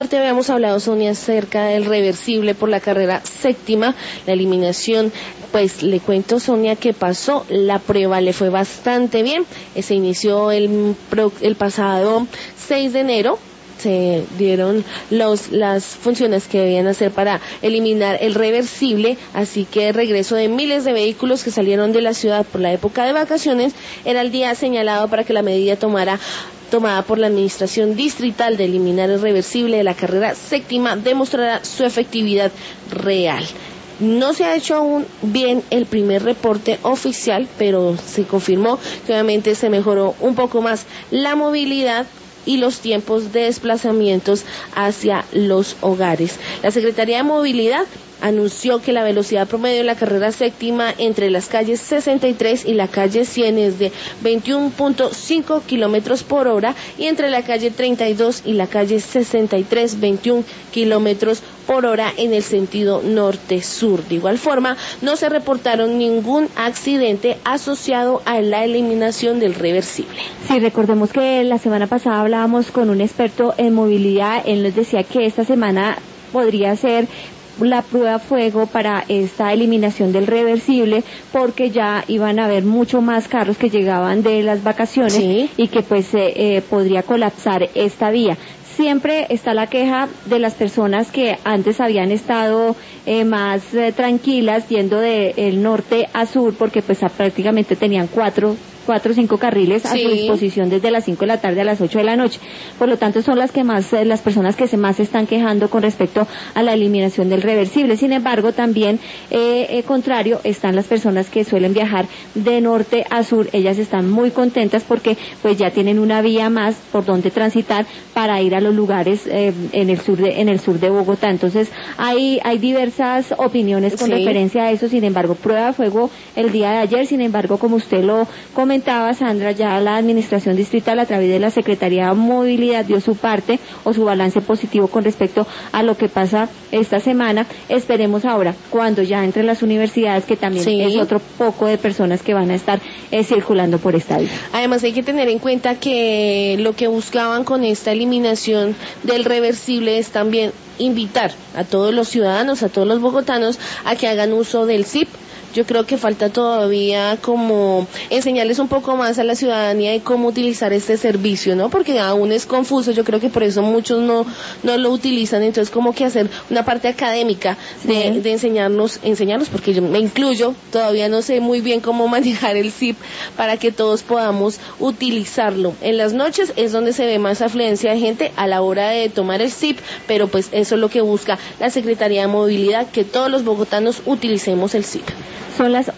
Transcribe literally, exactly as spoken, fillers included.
parte habíamos hablado, Sonia, acerca del reversible por la carrera séptima, la eliminación. Pues le cuento, Sonia, que pasó, la prueba le fue bastante bien, se inició el, el pasado seis de enero, se dieron los, las funciones que debían hacer para eliminar el reversible, así que el regreso de miles de vehículos que salieron de la ciudad por la época de vacaciones era el día señalado para que la medida tomara tomada por la Administración Distrital de eliminar el reversible de la carrera séptima demostrará su efectividad real. No se ha hecho aún bien el primer reporte oficial, pero se confirmó que obviamente se mejoró un poco más la movilidad y los tiempos de desplazamientos hacia los hogares. La Secretaría de Movilidad anunció que la velocidad promedio de la carrera séptima entre las calles sesenta y tres y la calle cien es de veintiuno punto cinco kilómetros por hora y entre la calle treinta y dos y la calle sesenta y tres, veintiuno kilómetros por hora en el sentido norte-sur. De igual forma, no se reportaron ningún accidente asociado a la eliminación del reversible. Sí, recordemos que la semana pasada hablábamos con un experto en movilidad. Él nos decía que esta semana podría ser la prueba fuego para esta eliminación del reversible, porque ya iban a haber mucho más carros que llegaban de las vacaciones, sí, y que pues eh, eh, podría colapsar esta vía. Siempre está la queja de las personas que antes habían estado eh, más eh, tranquilas yendo del norte a sur, porque pues a, prácticamente tenían cuatro cuatro o cinco carriles a sí. su disposición desde las cinco de la tarde a las ocho de la noche. Por lo tanto, son las que más, eh, las personas que se más se están quejando con respecto a la eliminación del reversible. Sin embargo, también, eh, eh, contrario, están las personas que suelen viajar de norte a sur. Ellas están muy contentas porque pues ya tienen una vía más por donde transitar para ir a los lugares eh, en el sur de, en el sur de Bogotá. Entonces, hay, hay diversas opiniones con sí. referencia a eso. Sin embargo, prueba de fuego el día de ayer. Sin embargo, como usted lo comentaba, Sandra, ya la Administración Distrital a través de la Secretaría de Movilidad dio su parte o su balance positivo con respecto a lo que pasa esta semana. Esperemos ahora, cuando ya entre las universidades, que también sí. es otro poco de personas que van a estar eh, circulando por esta vía. Además, hay que tener en cuenta que lo que buscaban con esta eliminación del reversible es también invitar a todos los ciudadanos, a todos los bogotanos, a que hagan uso del S I P. Yo creo que falta todavía como enseñarles un poco más a la ciudadanía de cómo utilizar este servicio, ¿no? Porque aún es confuso, yo creo que por eso muchos no no lo utilizan, entonces como que hacer una parte académica de, sí. de enseñarnos, enseñarnos, porque yo me incluyo, todavía no sé muy bien cómo manejar el S I P para que todos podamos utilizarlo. En las noches es donde se ve más afluencia de gente a la hora de tomar el S I P, pero pues eso es lo que busca la Secretaría de Movilidad, que todos los bogotanos utilicemos el S I P. Son las